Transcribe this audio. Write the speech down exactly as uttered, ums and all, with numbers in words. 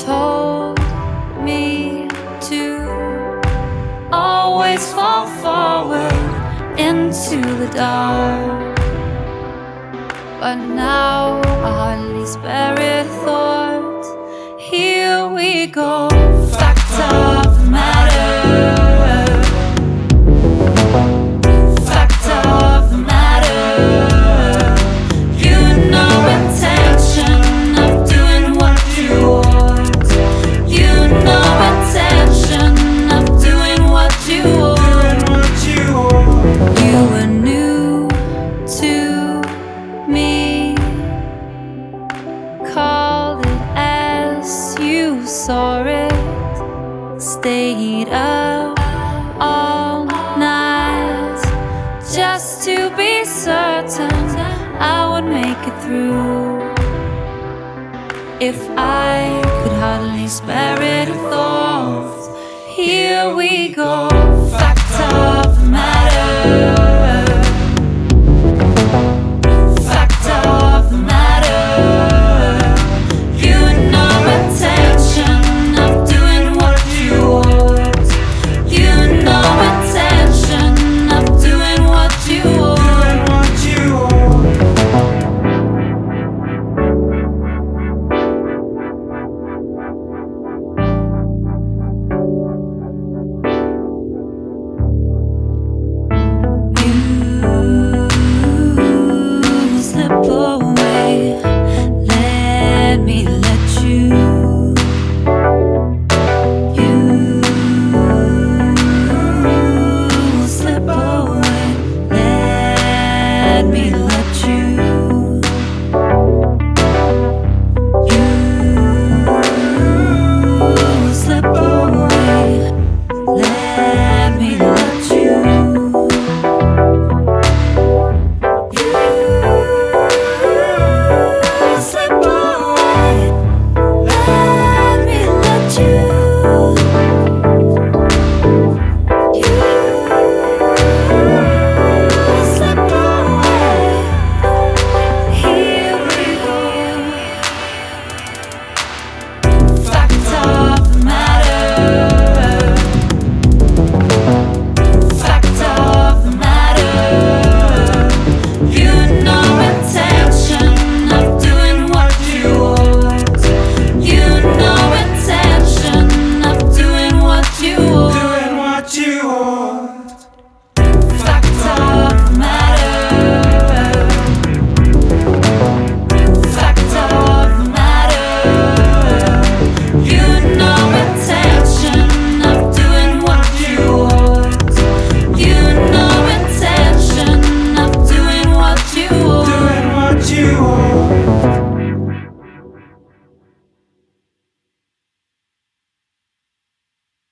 told me to always fall forward into the dark, but now I hardly spare a thought. Here we go, fact of the matter. Fact of the matter. You no intention of doing what you want. You no intention of doing what you want. You were new to me. Called it as you saw it. Stayed up all night just to be certain I would make it through. If I could hardly spare it a thought. Here we go, fact of the matter. Fact of the matter. You no intention of doing what you want. You no intention of doing what you want. You slip away, let me